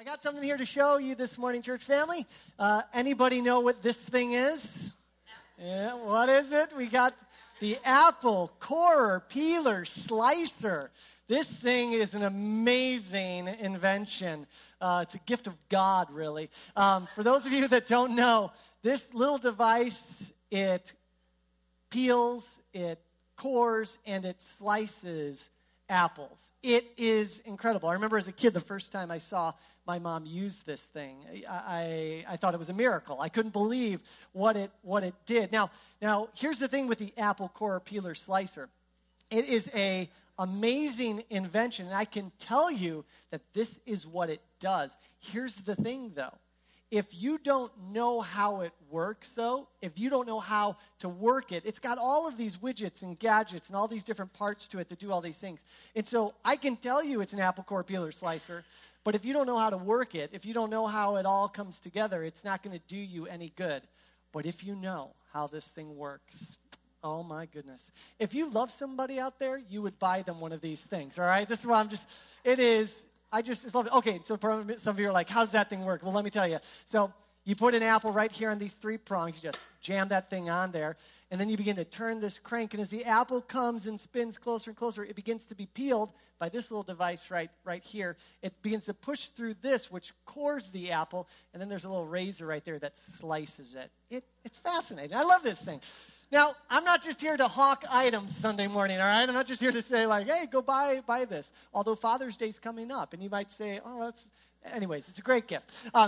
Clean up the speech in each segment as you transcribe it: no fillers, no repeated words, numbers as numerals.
I got something here to show you this morning, church family. Anybody know what this thing is? Yeah, what is it? We got the apple corer, peeler, slicer. This thing is an amazing invention. It's a gift of God, really. For those of you that don't know, this little device, it peels, it cores, and it slices apples. It is incredible. I remember as a kid, the first time I saw my mom use this thing, I thought it was a miracle. I couldn't believe what it did. Now, here's the thing with the apple corer, peeler, slicer. It is a amazing invention, and I can tell you that this is what it does. Here's the thing, though. If you don't know how it works, though, if you don't know how to work it, it's got all of these widgets and gadgets and all these different parts to it that do all these things. And so I can tell you it's an apple core peeler slicer, but if you don't know how to work it, if you don't know how it all comes together, it's not going to do you any good. But if you know how this thing works, oh my goodness. If you love somebody out there, you would buy them one of these things, all right? This is what I just love it. Okay, so some of you are like, how does that thing work? Well, let me tell you. So you put an apple right here on these three prongs. You just jam that thing on there, and then you begin to turn this crank. And as the apple comes and spins closer and closer, it begins to be peeled by this little device right here. It begins to push through this, which cores the apple, and then there's a little razor right there that slices it. It's fascinating. I love this thing. Now, I'm not just here to hawk items Sunday morning, all right? I'm not just here to say, like, hey, go buy this. Although Father's Day's coming up, and you might say, oh, anyways, it's a great gift.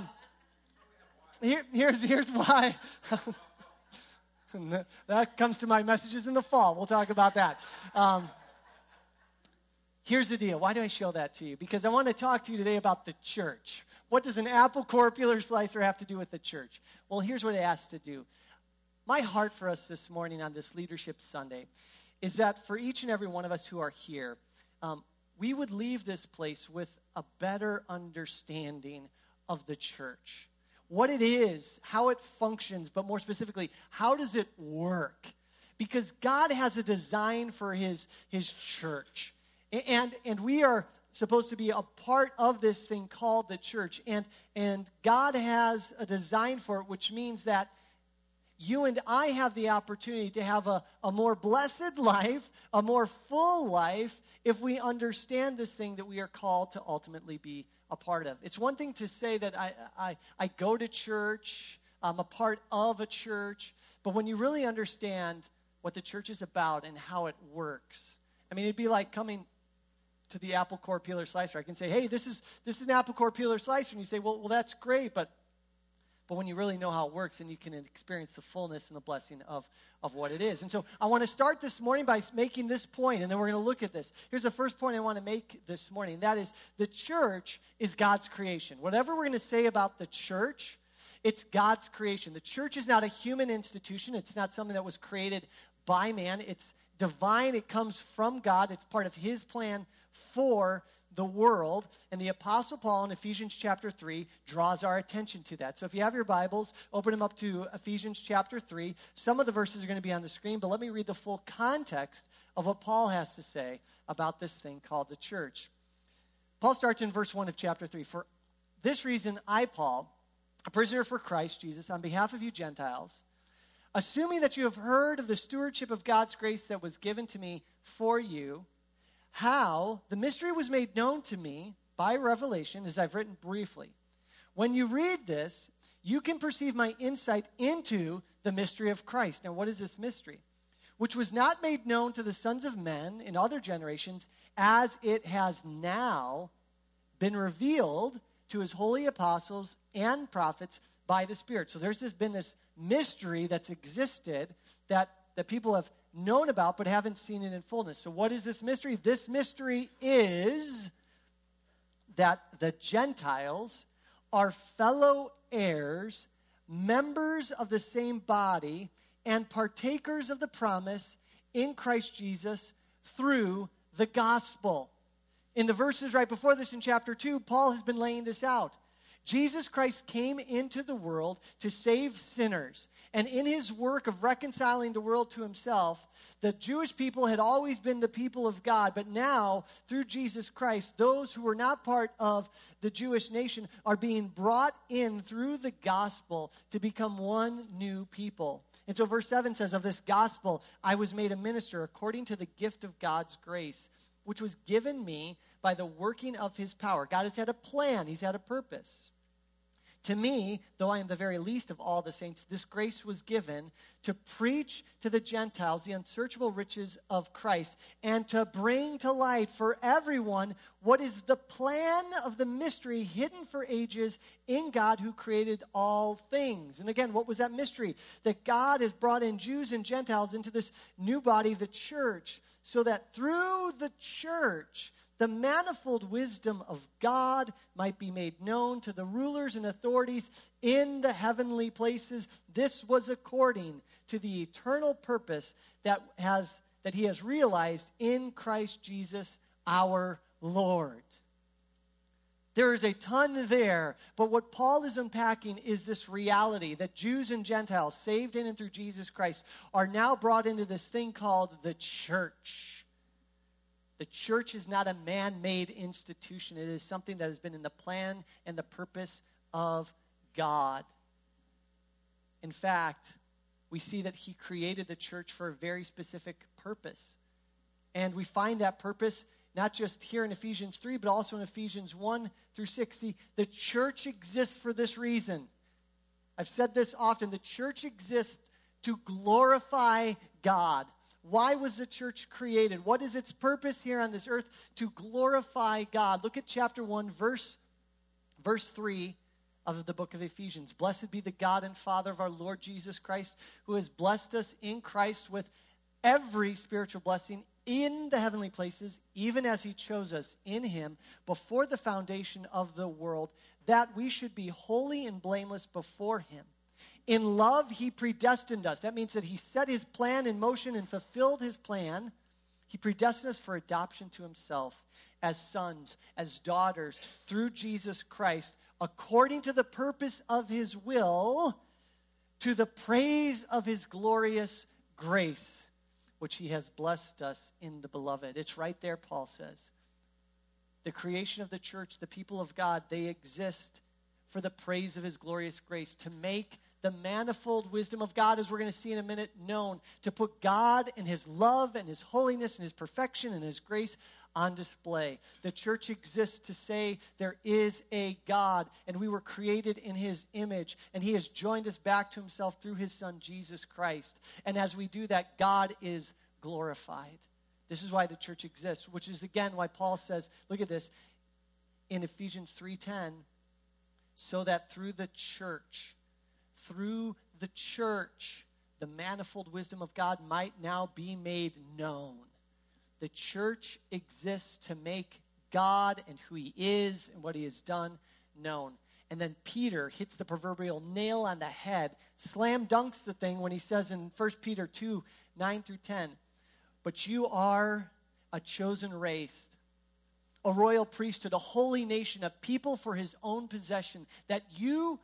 Here's why. That comes to my messages in the fall. We'll talk about that. Here's the deal. Why do I show that to you? Because I want to talk to you today about the church. What does an apple core peeler slicer have to do with the church? Well, here's what it has to do. My heart for us this morning on this Leadership Sunday is that for each and every one of us who are here, we would leave this place with a better understanding of the church. What it is, how it functions, but more specifically, how does it work? Because God has a design for His church. And we are supposed to be a part of this thing called the church. And God has a design for it, which means that you and I have the opportunity to have a more blessed life, a more full life, if we understand this thing that we are called to ultimately be a part of. It's one thing to say that I go to church, I'm a part of a church, but when you really understand what the church is about and how it works, I mean, it'd be like coming to the apple core peeler slicer. I can say, hey, this is an apple core peeler slicer, and you say, well, that's great, but when you really know how it works, then you can experience the fullness and the blessing of what it is. And so I want to start this morning by making this point, and then we're going to look at this. Here's the first point I want to make this morning. That is, the church is God's creation. Whatever we're going to say about the church, it's God's creation. The church is not a human institution. It's not something that was created by man. It's divine. It comes from God. It's part of His plan for the world, and the Apostle Paul in Ephesians chapter 3 draws our attention to that. So if you have your Bibles, open them up to Ephesians chapter 3. Some of the verses are going to be on the screen, but let me read the full context of what Paul has to say about this thing called the church. Paul starts in verse 1 of chapter 3. For this reason, I, Paul, a prisoner for Christ Jesus, on behalf of you Gentiles, assuming that you have heard of the stewardship of God's grace that was given to me for you, how the mystery was made known to me by revelation, as I've written briefly. When you read this, you can perceive my insight into the mystery of Christ. Now, what is this mystery? Which was not made known to the sons of men in other generations, as it has now been revealed to His holy apostles and prophets by the Spirit. So there's been this mystery that's existed that people have known about but haven't seen it in fullness. So what is this mystery? This mystery is that the Gentiles are fellow heirs, members of the same body, and partakers of the promise in Christ Jesus through the gospel. In the verses right before this in chapter 2, Paul has been laying this out. Jesus Christ came into the world to save sinners. And in his work of reconciling the world to himself, the Jewish people had always been the people of God. But now, through Jesus Christ, those who were not part of the Jewish nation are being brought in through the gospel to become one new people. And so verse 7 says, of this gospel, I was made a minister according to the gift of God's grace, which was given me by the working of his power. God has had a plan. He's had a purpose. To me, though I am the very least of all the saints, this grace was given to preach to the Gentiles the unsearchable riches of Christ and to bring to light for everyone what is the plan of the mystery hidden for ages in God who created all things. And again, what was that mystery? That God has brought in Jews and Gentiles into this new body, the church, so that through the church, the manifold wisdom of God might be made known to the rulers and authorities in the heavenly places. This was according to the eternal purpose that he has realized in Christ Jesus our Lord. There is a ton there, but what Paul is unpacking is this reality that Jews and Gentiles, saved in and through Jesus Christ, are now brought into this thing called the church. The church is not a man-made institution. It is something that has been in the plan and the purpose of God. In fact, we see that he created the church for a very specific purpose. And we find that purpose not just here in Ephesians 3, but also in Ephesians 1 through 6. The church exists for this reason. I've said this often. The church exists to glorify God. Why was the church created? What is its purpose here on this earth? To glorify God. Look at chapter 1, verse 3 of the book of Ephesians. Blessed be the God and Father of our Lord Jesus Christ, who has blessed us in Christ with every spiritual blessing in the heavenly places, even as he chose us in him before the foundation of the world, that we should be holy and blameless before him. In love, he predestined us. That means that he set his plan in motion and fulfilled his plan. He predestined us for adoption to himself as sons, as daughters, through Jesus Christ, according to the purpose of his will, to the praise of his glorious grace, which he has blessed us in the beloved. It's right there, Paul says. The creation of the church, the people of God, they exist for the praise of his glorious grace, to make the manifold wisdom of God, as we're going to see in a minute, known, to put God and his love and his holiness and his perfection and his grace on display. The church exists to say there is a God, and we were created in his image, and he has joined us back to himself through his son, Jesus Christ. And as we do that, God is glorified. This is why the church exists, which is, again, why Paul says, look at this, in Ephesians 3:10, so that through the church, the manifold wisdom of God might now be made known. The church exists to make God and who he is and what he has done known. And then Peter hits the proverbial nail on the head, slam dunks the thing when he says in 1 Peter 2, 9 through 10, but you are a chosen race, a royal priesthood, a holy nation, a people for his own possession, that you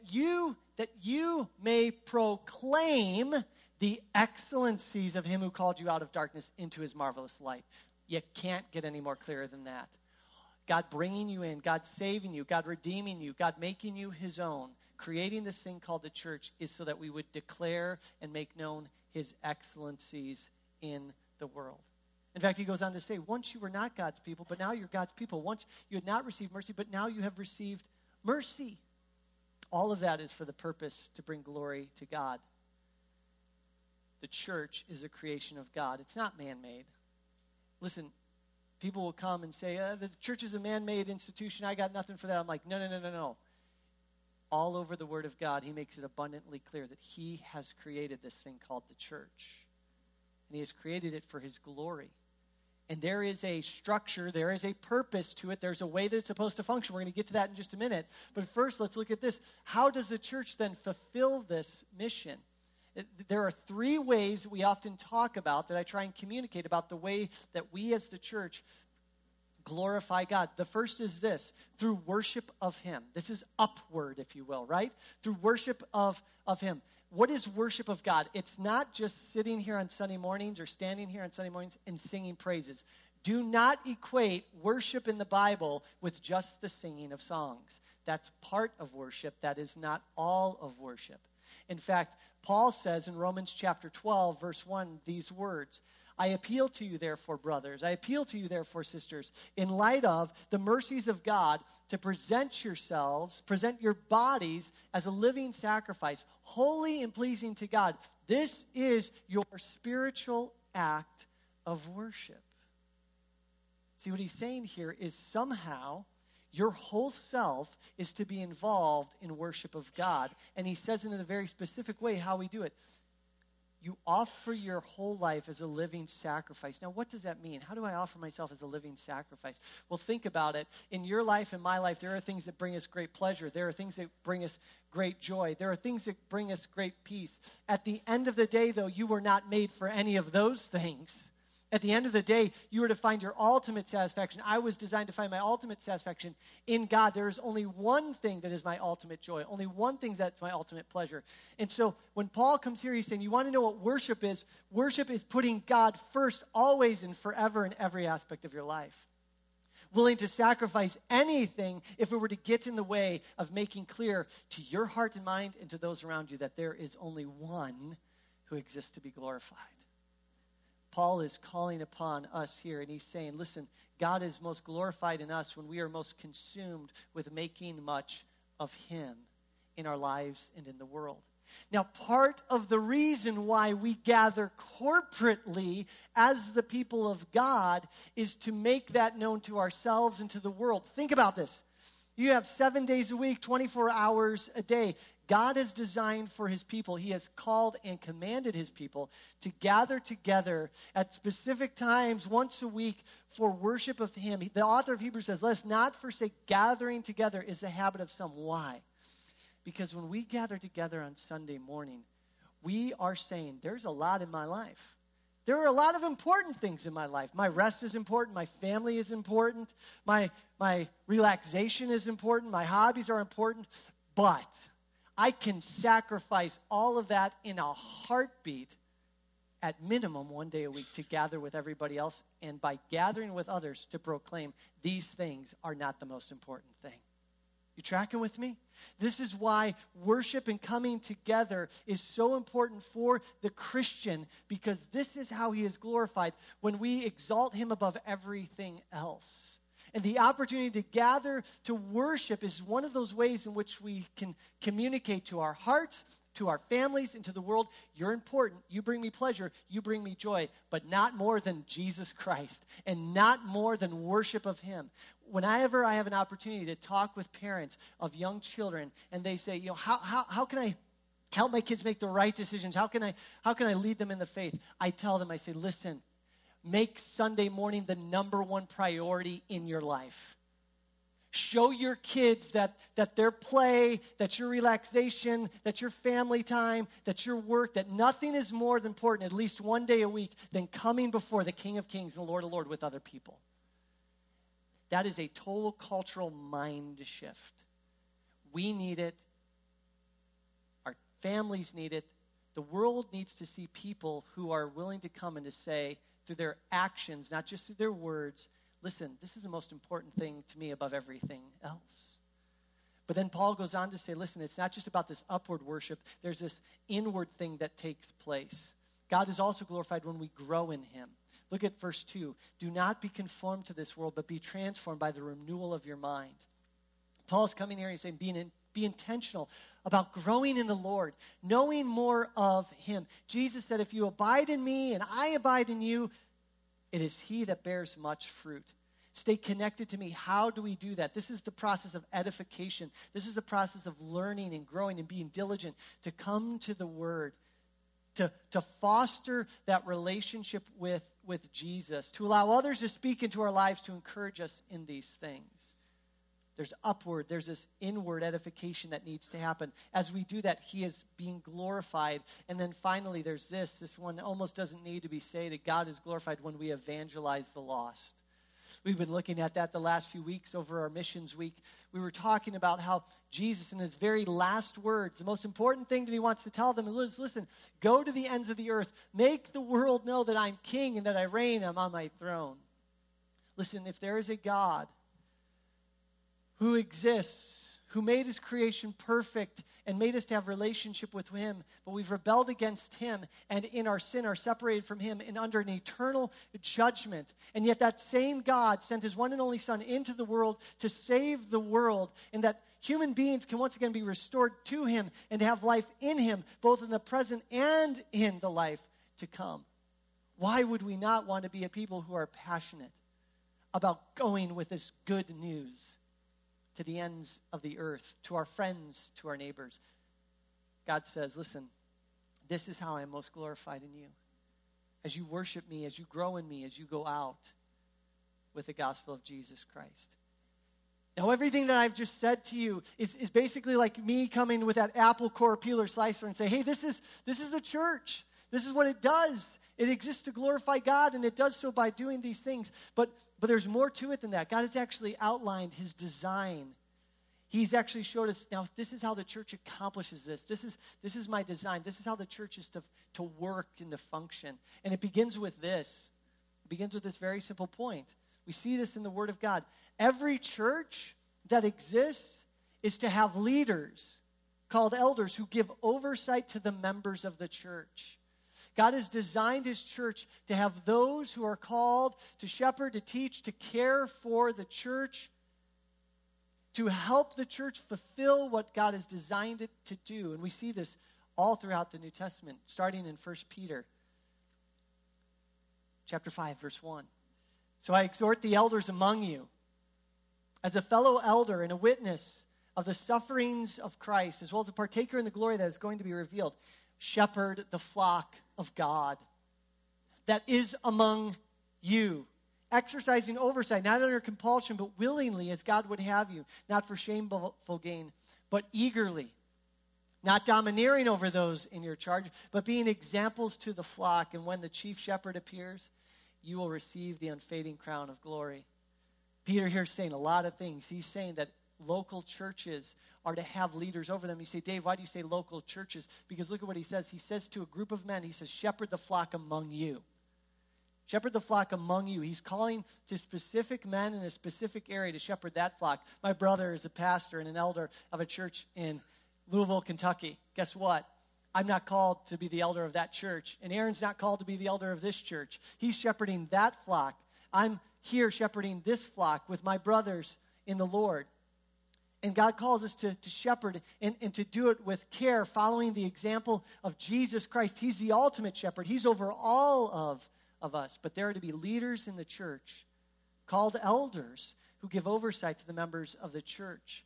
may proclaim the excellencies of him who called you out of darkness into his marvelous light. You can't get any more clearer than that. God bringing you in, God saving you, God redeeming you, God making you his own, creating this thing called the church is so that we would declare and make known his excellencies in the world. In fact, he goes on to say, once you were not God's people, but now you're God's people. Once you had not received mercy, but now you have received mercy. All of that is for the purpose to bring glory to God. The church is a creation of God. It's not man-made. Listen, people will come and say, the church is a man-made institution. I got nothing for that. I'm like, no. All over the Word of God, he makes it abundantly clear that he has created this thing called the church. And he has created it for his glory. And there is a structure, there is a purpose to it, there's a way that it's supposed to function. We're going to get to that in just a minute. But first, let's look at this. How does the church then fulfill this mission? There are three ways that we often talk about, that I try and communicate about the way that we as the church glorify God. The first is this, through worship of him. This is upward, if you will, right? Through worship of him. What is worship of God? It's not just sitting here on Sunday mornings or standing here on Sunday mornings and singing praises. Do not equate worship in the Bible with just the singing of songs. That's part of worship. That is not all of worship. In fact, Paul says in Romans chapter 12, verse 1, these words, I appeal to you, therefore, brothers, I appeal to you, therefore, sisters, in light of the mercies of God, to present your bodies as a living sacrifice, holy and pleasing to God. This is your spiritual act of worship. See, what he's saying here is somehow your whole self is to be involved in worship of God. And he says in a very specific way how we do it. You offer your whole life as a living sacrifice. Now, what does that mean? How do I offer myself as a living sacrifice? Well, think about it. In your life and my life, there are things that bring us great pleasure. There are things that bring us great joy. There are things that bring us great peace. At the end of the day, though, you were not made for any of those things. At the end of the day, you were to find your ultimate satisfaction. I was designed to find my ultimate satisfaction in God. There is only one thing that is my ultimate joy, only one thing that's my ultimate pleasure. And so when Paul comes here, he's saying, you want to know what worship is? Worship is putting God first, always and forever in every aspect of your life. Willing to sacrifice anything if it were to get in the way of making clear to your heart and mind and to those around you that there is only one who exists to be glorified. Paul is calling upon us here, and he's saying, listen, God is most glorified in us when we are most consumed with making much of him in our lives and in the world. Now, part of the reason why we gather corporately as the people of God is to make that known to ourselves and to the world. Think about this. You have 7 days a week, 24 hours a day. God has designed for his people. He has called and commanded his people to gather together at specific times once a week for worship of him. The author of Hebrews says, let's not forsake gathering together is the habit of some. Why? Because when we gather together on Sunday morning, we are saying, there's a lot in my life. There are a lot of important things in my life. My rest is important. My family is important. My relaxation is important. My hobbies are important. But I can sacrifice all of that in a heartbeat at minimum 1 day a week to gather with everybody else, and by gathering with others to proclaim these things are not the most important thing. You tracking with me? This is why worship and coming together is so important for the Christian, because this is how he is glorified when we exalt him above everything else. And the opportunity to gather to worship is one of those ways in which we can communicate to our hearts, to our families, and to the world, you're important, you bring me pleasure, you bring me joy, but not more than Jesus Christ, and not more than worship of him. Whenever I have an opportunity to talk with parents of young children, and they say, how can I help my kids make the right decisions? How can I lead them in the faith? I tell them, I say, listen, make Sunday morning the number one priority in your life. Show your kids that their play, that your relaxation, that your family time, that your work, that nothing is more important, at least 1 day a week, than coming before the King of Kings and the Lord of Lords with other people. That is a total cultural mind shift. We need it. Our families need it. The world needs to see people who are willing to come and to say, through their actions, not just through their words, listen, this is the most important thing to me above everything else. But then Paul goes on to say, listen, it's not just about this upward worship. There's this inward thing that takes place. God is also glorified when we grow in him. Look at verse 2. Do not be conformed to this world, but be transformed by the renewal of your mind. Paul's coming here and he's saying, be intentional about growing in the Lord, knowing more of him. Jesus said, if you abide in me and I abide in you, it is he that bears much fruit. Stay connected to me. How do we do that? This is the process of edification. This is the process of learning and growing and being diligent to come to the Word, to foster that relationship with Jesus, to allow others to speak into our lives to encourage us in these things. There's this inward edification that needs to happen. As we do that, he is being glorified. And then finally, there's this one almost doesn't need to be stated. God is glorified when we evangelize the lost. We've been looking at that the last few weeks over our missions week. We were talking about how Jesus, in his very last words, the most important thing that he wants to tell them is, listen, go to the ends of the earth. Make the world know that I'm king and that I reign. I'm on my throne. Listen, if there is a God who exists, who made his creation perfect and made us to have relationship with him, but we've rebelled against him and in our sin are separated from him and under an eternal judgment. And yet that same God sent his one and only Son into the world to save the world, and that human beings can once again be restored to him and to have life in him, both in the present and in the life to come. Why would we not want to be a people who are passionate about going with this good news to the ends of the earth, to our friends, to our neighbors? God says, listen, this is how I'm most glorified in you. As you worship me, as you grow in me, as you go out with the gospel of Jesus Christ. Now, everything that I've just said to you is basically like me coming with that apple core peeler slicer and say, hey, this is the church. This is what it does. It exists to glorify God, and it does so by doing these things. But there's more to it than that. God has actually outlined his design. He's actually showed us, now this is how the church accomplishes this. This is my design. This is how the church is to work and to function. And it begins with this. It begins with this very simple point. We see this in the Word of God. Every church that exists is to have leaders called elders who give oversight to the members of the church. God has designed his church to have those who are called to shepherd, to teach, to care for the church, to help the church fulfill what God has designed it to do. And we see this all throughout the New Testament, starting in 1 Peter chapter 5, verse 1. So I exhort the elders among you, as a fellow elder and a witness of the sufferings of Christ, as well as a partaker in the glory that is going to be revealed. Shepherd the flock of God that is among you, exercising oversight, not under compulsion, but willingly, as God would have you, not for shameful gain, but eagerly, not domineering over those in your charge, but being examples to the flock. And when the chief shepherd appears, you will receive the unfading crown of glory. Peter here is saying a lot of things. He's saying that local churches are to have leaders over them. You say, Dave, why do you say local churches? Because look at what he says. He says to a group of men, he says, shepherd the flock among you. Shepherd the flock among you. He's calling to specific men in a specific area to shepherd that flock. My brother is a pastor and an elder of a church in Louisville, Kentucky. Guess what? I'm not called to be the elder of that church. And Aaron's not called to be the elder of this church. He's shepherding that flock. I'm here shepherding this flock with my brothers in the Lord. And God calls us to shepherd and to do it with care, following the example of Jesus Christ. He's the ultimate shepherd. He's over all of us. But there are to be leaders in the church called elders who give oversight to the members of the church.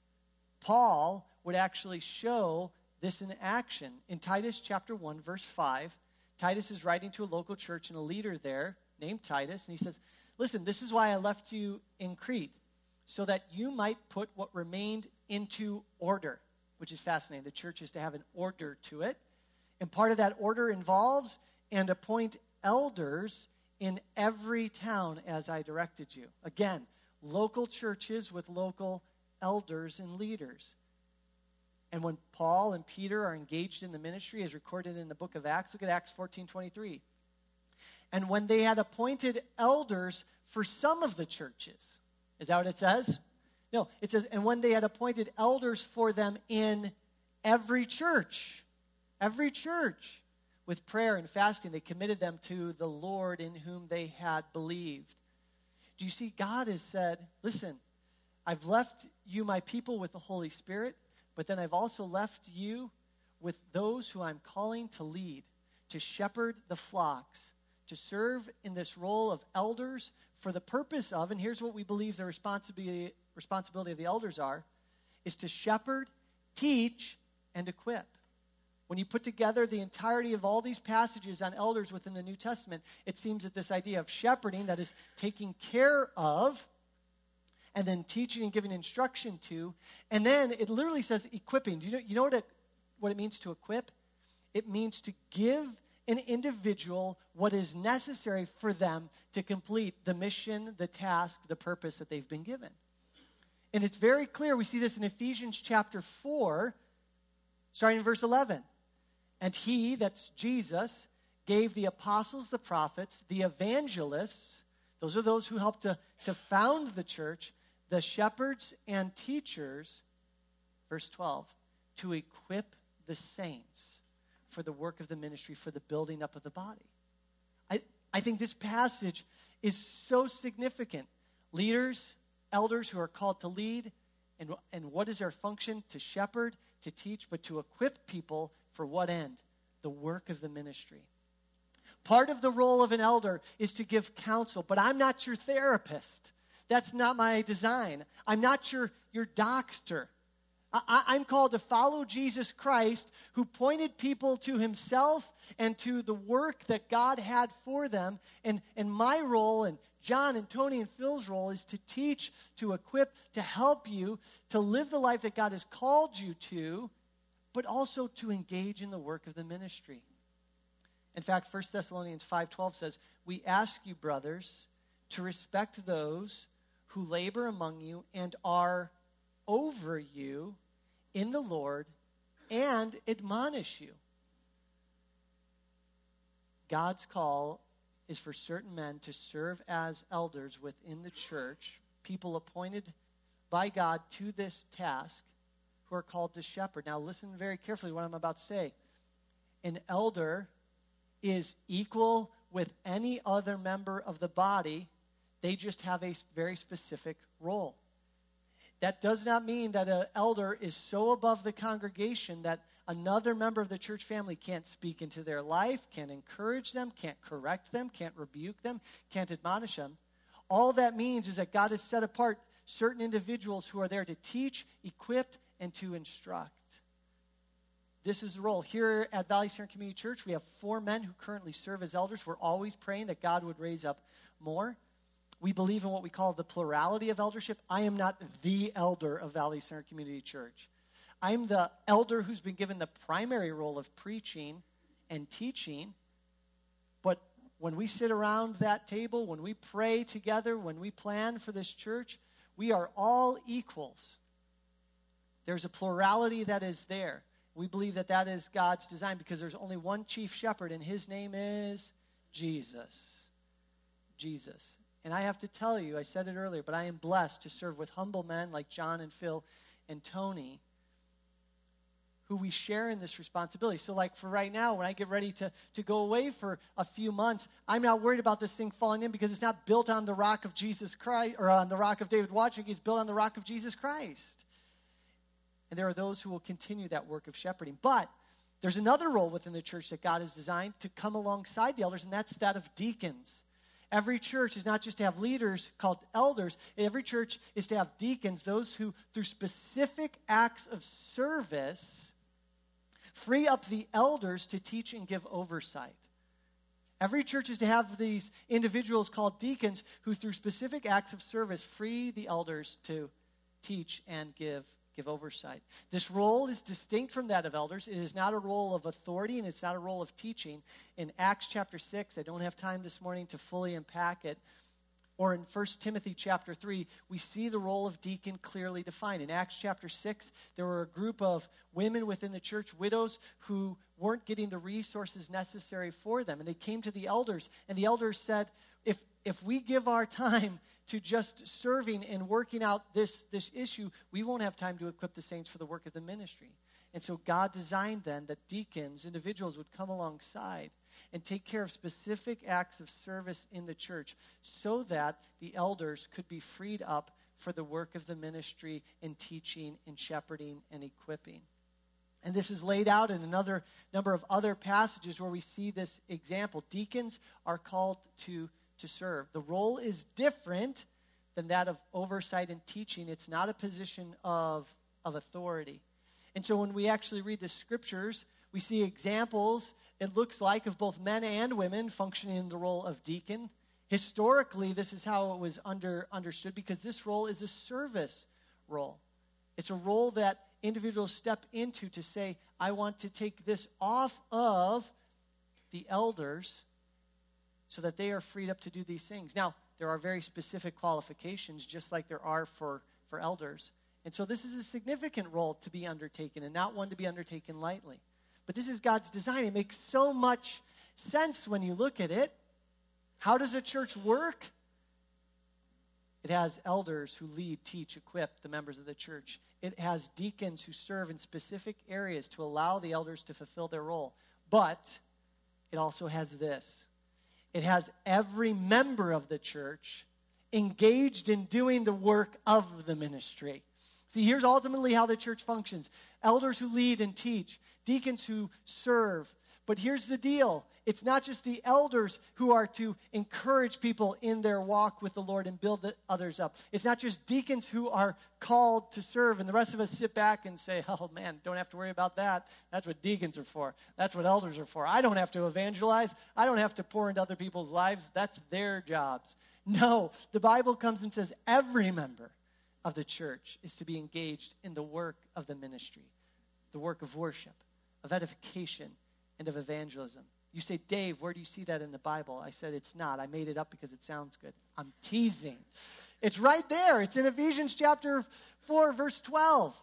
Paul would actually show this in action. In Titus chapter 1, verse 5, Titus is writing to a local church and a leader there named Titus. And he says, listen, this is why I left you in Crete, so that you might put what remained into order, which is fascinating. The church is to have an order to it. And part of that order involves and appoint elders in every town as I directed you. Again, local churches with local elders and leaders. And when Paul and Peter are engaged in the ministry, as recorded in the book of Acts, look at Acts 14:23. And when they had appointed elders for some of the churches, is that what it says? No, it says, and when they had appointed elders for them in every church, with prayer and fasting, they committed them to the Lord in whom they had believed. Do you see? God has said, listen, I've left you, my people, with the Holy Spirit, but then I've also left you with those who I'm calling to lead, to shepherd the flocks, to serve in this role of elders for the purpose of, and here's what we believe the responsibility of the elders is to shepherd, teach, and equip. When you put together the entirety of all these passages on elders within the New Testament, it seems that this idea of shepherding, that is taking care of, and then teaching and giving instruction to, and then it literally says equipping. Do you know what it means to equip? It means to give an individual what is necessary for them to complete the mission, the task, the purpose that they've been given. And it's very clear. We see this in Ephesians chapter 4, starting in verse 11. And he, that's Jesus, gave the apostles, the prophets, the evangelists, those are those who helped to found the church, the shepherds and teachers, verse 12, to equip the saints for the work of the ministry, for the building up of the body. I think this passage is so significant. Leaders, elders who are called to lead, and what is their function? To shepherd, to teach, but to equip people for what end? The work of the ministry. Part of the role of an elder is to give counsel, but I'm not your therapist. That's not my design. I'm not your doctor. I'm called to follow Jesus Christ, who pointed people to himself and to the work that God had for them. And my role, and John and Tony and Phil's role, is to teach, to equip, to help you to live the life that God has called you to, but also to engage in the work of the ministry. In fact, 1 Thessalonians 5:12 says, "We ask you, brothers, to respect those who labor among you and are over you in the Lord and admonish you." God's call is for certain men to serve as elders within the church, people appointed by God to this task, who are called to shepherd. Now listen very carefully to what I'm about to say. An elder is equal with any other member of the body. They just have a very specific role. That does not mean that an elder is so above the congregation that another member of the church family can't speak into their life, can't encourage them, can't correct them, can't rebuke them, can't admonish them. All that means is that God has set apart certain individuals who are there to teach, equip, and to instruct. This is the role. Here at Valley Center Community Church, we have 4 men who currently serve as elders. We're always praying that God would raise up more. We believe in what we call the plurality of eldership. I am not the elder of Valley Center Community Church. I'm the elder who's been given the primary role of preaching and teaching. But when we sit around that table, when we pray together, when we plan for this church, we are all equals. There's a plurality that is there. We believe that that is God's design because there's only one chief shepherd, and his name is Jesus. Jesus. And I have to tell you, I said it earlier, but I am blessed to serve with humble men like John and Phil and Tony, who we share in this responsibility. So like for right now, when I get ready to go away for a few months, I'm not worried about this thing falling in because it's not built on the rock of Jesus Christ, or on the rock of David Watching. It's built on the rock of Jesus Christ. And there are those who will continue that work of shepherding. But there's another role within the church that God has designed to come alongside the elders, and that's that of deacons. Every church is not just to have leaders called elders. Every church is to have deacons, those who, through specific acts of service, free up the elders to teach and give oversight. Every church is to have these individuals called deacons who, through specific acts of service, free the elders to teach and give oversight. This role is distinct from that of elders. It is not a role of authority, and it's not a role of teaching. In Acts chapter 6, I don't have time this morning to fully unpack it, or in 1 Timothy chapter 3, we see the role of deacon clearly defined. In Acts chapter 6, there were a group of women within the church, widows, who weren't getting the resources necessary for them. And they came to the elders, and the elders said, if we give our time to just serving and working out this issue, we won't have time to equip the saints for the work of the ministry. And so God designed then that deacons, individuals, would come alongside and take care of specific acts of service in the church so that the elders could be freed up for the work of the ministry in teaching and shepherding and equipping. And this is laid out in another number of other passages where we see this example. Deacons are called to serve. The role is different than that of oversight and teaching. It's not a position of authority. And so when we actually read the scriptures, we see examples, it looks like, of both men and women functioning in the role of deacon. Historically, this is how it was understood because this role is a service role. It's a role that individuals step into to say, I want to take this off of the elders so that they are freed up to do these things. Now, there are very specific qualifications, just like there are for elders. And so this is a significant role to be undertaken and not one to be undertaken lightly. But this is God's design. It makes so much sense when you look at it. How does a church work? It has elders who lead, teach, equip the members of the church. It has deacons who serve in specific areas to allow the elders to fulfill their role. But it also has this. It has every member of the church engaged in doing the work of the ministry. See, here's ultimately how the church functions. Elders who lead and teach, deacons who serve. But here's the deal. It's not just the elders who are to encourage people in their walk with the Lord and build the others up. It's not just deacons who are called to serve, and the rest of us sit back and say, oh man, don't have to worry about that. That's what deacons are for. That's what elders are for. I don't have to evangelize. I don't have to pour into other people's lives. That's their jobs. No, the Bible comes and says every member of the church is to be engaged in the work of the ministry, the work of worship, of edification, and of evangelism. You say, Dave, where do you see that in the Bible? I said, it's not. I made it up because it sounds good. I'm teasing. It's right there. It's in Ephesians chapter 4, verse 12.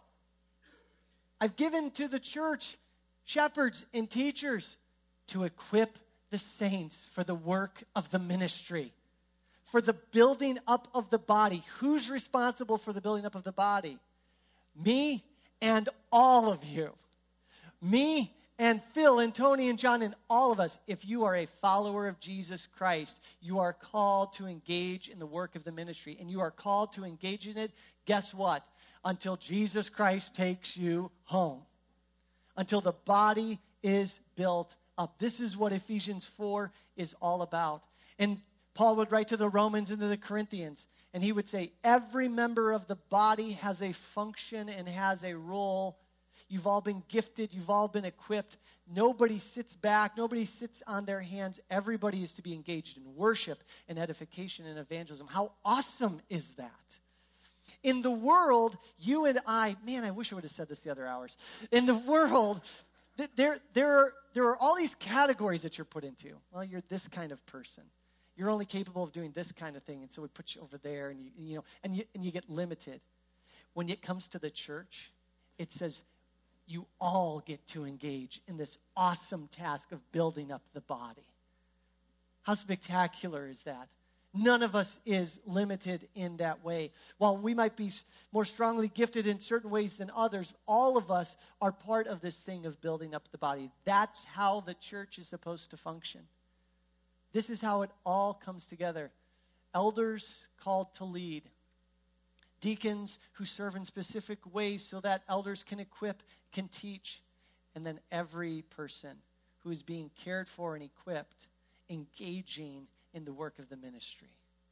I've given to the church shepherds and teachers to equip the saints for the work of the ministry, for the building up of the body. Who's responsible for the building up of the body? Me and all of you. Me and Phil and Tony and John and all of us. If you are a follower of Jesus Christ, you are called to engage in the work of the ministry. And you are called to engage in it, guess what? Until Jesus Christ takes you home. Until the body is built up. This is what Ephesians 4 is all about. And Paul would write to the Romans and to the Corinthians, and he would say, every member of the body has a function and has a role. You've all been gifted. You've all been equipped. Nobody sits back. Nobody sits on their hands. Everybody is to be engaged in worship and edification and evangelism. How awesome is that? In the world, you and I wish I would have said this the other hours. In the world, there are all these categories that you're put into. Well, you're this kind of person. You're only capable of doing this kind of thing, and so we put you over there, and you get limited. When it comes to the church, it says, you all get to engage in this awesome task of building up the body. How spectacular is that? None of us is limited in that way. While we might be more strongly gifted in certain ways than others, all of us are part of this thing of building up the body. That's how the church is supposed to function. This is how it all comes together. Elders called to lead. Deacons who serve in specific ways so that elders can equip, can teach. And then every person who is being cared for and equipped, engaging in the work of the ministry.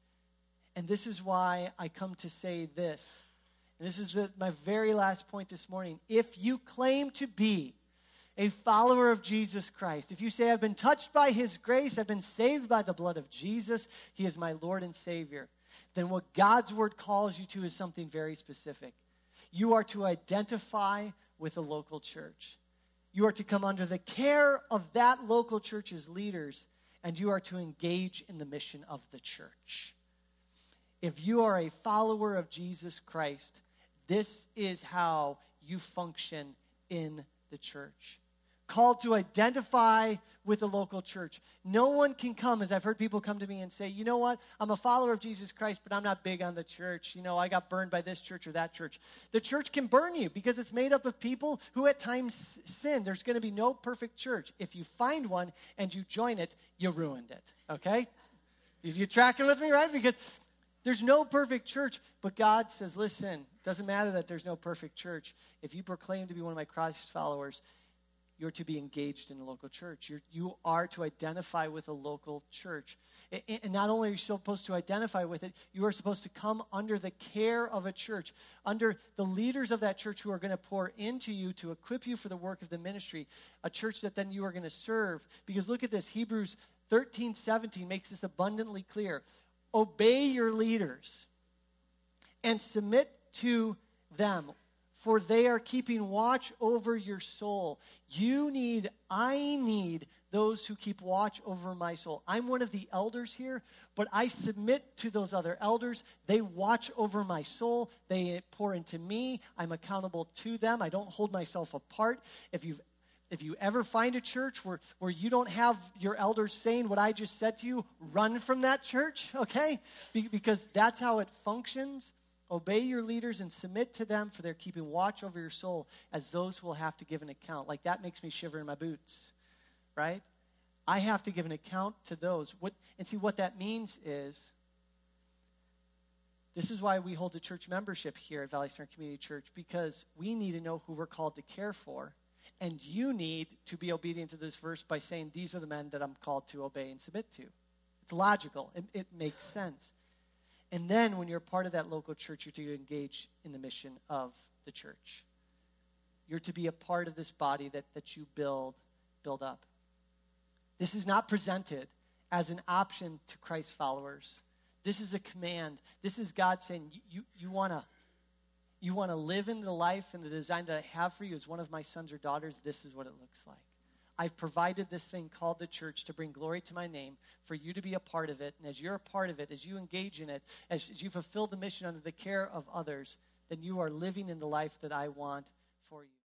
And this is why I come to say this. And this is my very last point this morning. If you claim to be a follower of Jesus Christ, if you say, I've been touched by His grace, I've been saved by the blood of Jesus, He is my Lord and Savior, then what God's Word calls you to is something very specific. You are to identify with a local church. You are to come under the care of that local church's leaders, and you are to engage in the mission of the church. If you are a follower of Jesus Christ, this is how you function in the church. Called to identify with the local church. No one can come, as I've heard people come to me and say, you know what, I'm a follower of Jesus Christ, but I'm not big on the church. I got burned by this church or that church. The church can burn you because it's made up of people who at times sin. There's going to be no perfect church. If you find one and you join it, you ruined it, okay? You're tracking with me, right? Because there's no perfect church, but God says, listen, it doesn't matter that there's no perfect church. If you proclaim to be one of my Christ followers, you're to be engaged in a local church. You are to identify with a local church. And not only are you supposed to identify with it, you are supposed to come under the care of a church, under the leaders of that church who are going to pour into you to equip you for the work of the ministry, a church that then you are going to serve. Because look at this, Hebrews 13:17 makes this abundantly clear. Obey your leaders and submit to them, for they are keeping watch over your soul. I need those who keep watch over my soul. I'm one of the elders here, but I submit to those other elders. They watch over my soul. They pour into me. I'm accountable to them. I don't hold myself apart. If you ever find a church where you don't have your elders saying what I just said to you, run from that church, okay? Because that's how it functions. Obey your leaders and submit to them, for they're keeping watch over your soul as those who will have to give an account. Like, that makes me shiver in my boots, right? I have to give an account to those. And see, what that means is, this is why we hold a church membership here at Valley Center Community Church, because we need to know who we're called to care for. And you need to be obedient to this verse by saying, these are the men that I'm called to obey and submit to. It's logical. It makes sense. And then when you're part of that local church, you're to engage in the mission of the church. You're to be a part of this body that you build up. This is not presented as an option to Christ followers. This is a command. This is God saying, you want to live in the life and the design that I have for you as one of my sons or daughters. This is what it looks like. I've provided this thing called the church to bring glory to my name, for you to be a part of it. And as you're a part of it, as you engage in it, as you fulfill the mission under the care of others, then you are living in the life that I want for you.